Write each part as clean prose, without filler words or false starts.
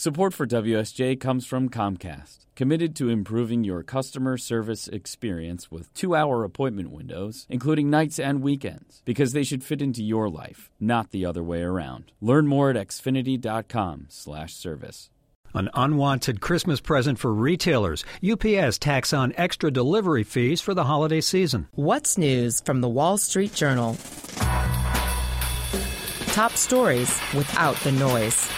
Support for WSJ comes from Comcast, committed to improving your customer service experience with 2-hour appointment windows, including nights and weekends, because they should fit into your life, not the other way around. Learn more at xfinity.com/service. An unwanted Christmas present for retailers. UPS tacks on extra delivery fees for the holiday season. What's news from the Wall Street Journal? Top stories without the noise.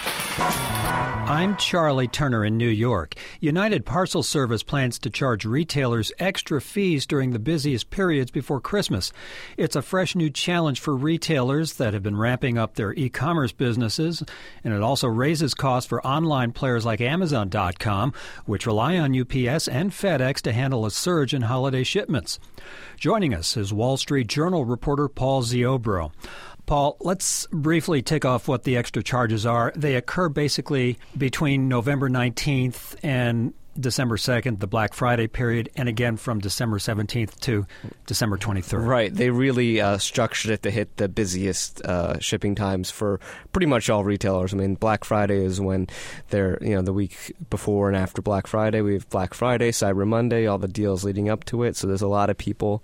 I'm Charlie Turner in New York. United Parcel Service plans to charge retailers extra fees during the busiest periods before Christmas. It's a fresh new challenge for retailers that have been ramping up their e-commerce businesses, and it also raises costs for online players like Amazon.com, which rely on UPS and FedEx to handle a surge in holiday shipments. Joining us is Wall Street Journal reporter Paul Ziobro. Paul, let's briefly tick off what the extra charges are. They occur basically between November 19th and December 2nd, the Black Friday period, and again from December 17th to December 23rd. Right. They really structured it to hit the busiest shipping times for pretty much all retailers. I mean, Black Friday is when they're, the week before and after Black Friday. We have Black Friday, Cyber Monday, all the deals leading up to it. So there's a lot of people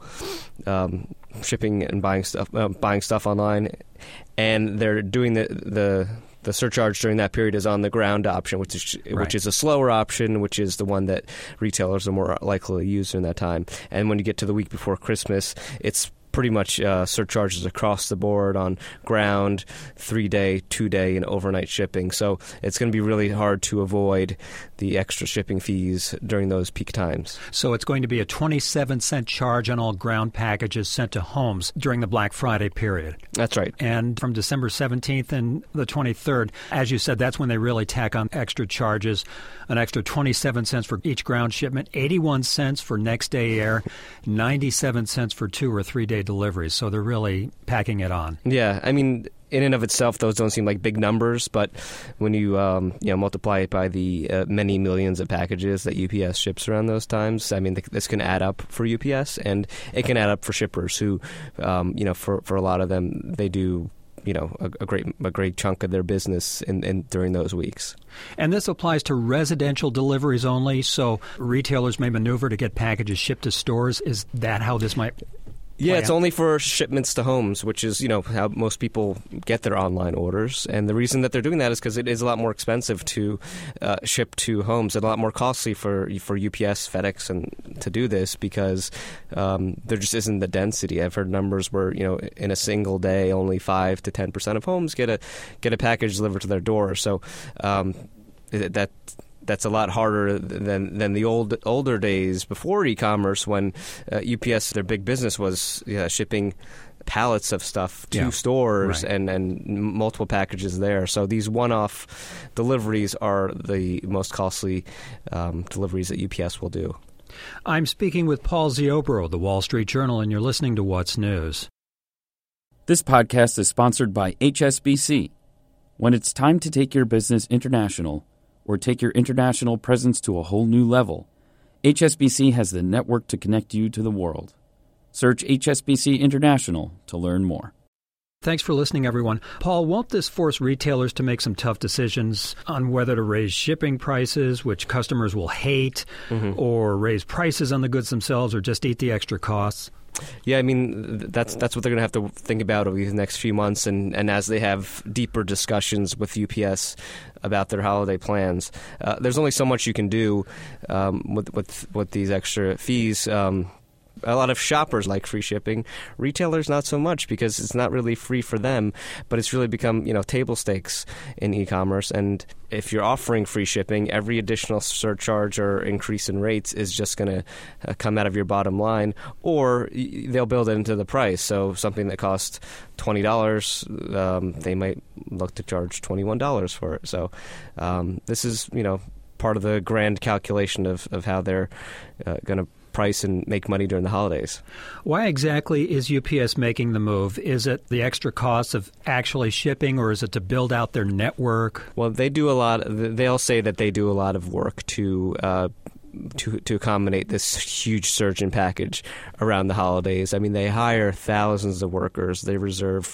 shipping and buying stuff online, and they're doing the surcharge during that period is on the ground option, which is a slower option, which is the one that retailers are more likely to use during that time. And when you get to the week before Christmas, it's pretty much surcharges across the board on ground, 3-day, 2-day, and overnight shipping. So it's going to be really hard to avoid the extra shipping fees during those peak times. So it's going to be a 27-cent charge on all ground packages sent to homes during the Black Friday period. That's right. And from December 17th and the 23rd, as you said, that's when they really tack on extra charges, an extra 27 cents for each ground shipment, 81 cents for next-day air, 97 cents for 2- or 3-day deliveries. So they're really packing it on. Yeah, I mean, in and of itself, those don't seem like big numbers, but when you multiply it by the many millions of packages that UPS ships around those times, I mean, this can add up for UPS, and it can add up for shippers who, for a lot of them, they do a great chunk of their business in during those weeks. And this applies to residential deliveries only, so retailers may maneuver to get packages shipped to stores. Is that how this might? Yeah, it's only for shipments to homes, which is, how most people get their online orders. And the reason that they're doing that is because it is a lot more expensive to ship to homes, and a lot more costly for UPS, FedEx, and to do this because there just isn't the density. I've heard numbers where, in a single day, only 5 to 10% of homes get a package delivered to their door. So that's a lot harder than the older days before e-commerce, when UPS, their big business was shipping pallets of stuff to stores, right, and multiple packages there. So these one-off deliveries are the most costly deliveries that UPS will do. I'm speaking with Paul Ziobro, the Wall Street Journal, and you're listening to What's News. This podcast is sponsored by HSBC. When it's time to take your business international, or take your international presence to a whole new level, HSBC has the network to connect you to the world. Search HSBC International to learn more. Thanks for listening, everyone. Paul, won't this force retailers to make some tough decisions on whether to raise shipping prices, which customers will hate, or raise prices on the goods themselves, or just eat the extra costs? Yeah, I mean, that's what they're going to have to think about over the next few months, and as they have deeper discussions with UPS about their holiday plans. There's only so much you can do with these extra fees. A lot of shoppers like free shipping. Retailers, not so much, because it's not really free for them, but it's really become, table stakes in e-commerce. And if you're offering free shipping, every additional surcharge or increase in rates is just going to come out of your bottom line, or they'll build it into the price. So something that costs $20, they might look to charge $21 for it. So this is, part of the grand calculation of how they're going to price and make money during the holidays. Why exactly is UPS making the move? Is it the extra cost of actually shipping, or is it to build out their network? Well, they do a lot. They'll say that they do a lot of work to accommodate this huge surge in package around the holidays. I mean, they hire thousands of workers. They reserve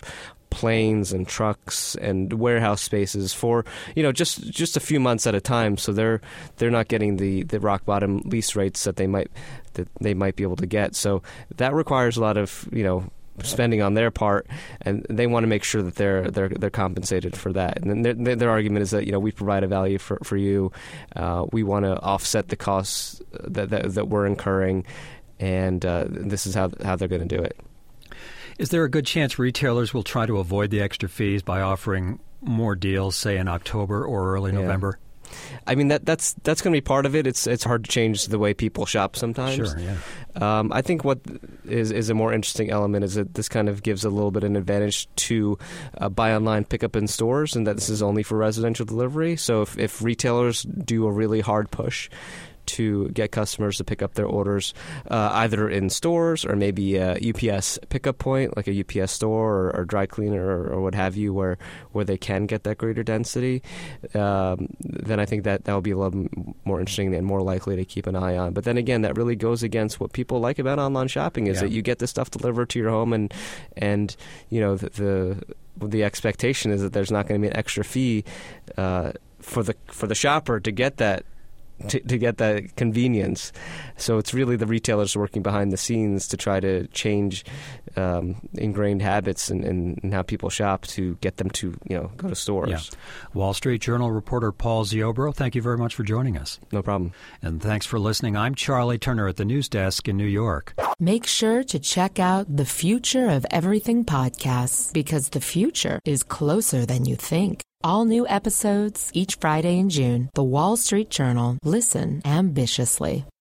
planes and trucks and warehouse spaces for just a few months at a time. So they're not getting the rock bottom lease rates that they might be able to get. So that requires a lot of spending on their part, and they want to make sure that they're compensated for that. And then their argument is that we provide a value for you. We want to offset the costs that we're incurring, and this is how they're going to do it. Is there a good chance retailers will try to avoid the extra fees by offering more deals, say in October or early November? I mean, that's going to be part of it. It's hard to change the way people shop sometimes. Sure, yeah. I think what is a more interesting element is that this kind of gives a little bit of an advantage to buy online, pick up in stores, and that this is only for residential delivery. So if retailers do a really hard push to get customers to pick up their orders either in stores or maybe a UPS pickup point, like a UPS store or dry cleaner or what have you, where they can get that greater density, then I think that will be a little more interesting and more likely to keep an eye on. But then again, that really goes against what people like about online shopping is that you get the stuff delivered to your home, and the expectation is that there's not going to be an extra fee for the shopper to get that. To get that convenience. So it's really the retailers working behind the scenes to try to change ingrained habits and how people shop to get them to go to stores. Yeah. Wall Street Journal reporter Paul Ziobro, thank you very much for joining us. No problem. And thanks for listening. I'm Charlie Turner at the News Desk in New York. Make sure to check out the Future of Everything podcasts, because the future is closer than you think. All new episodes each Friday in June. The Wall Street Journal. Listen ambitiously.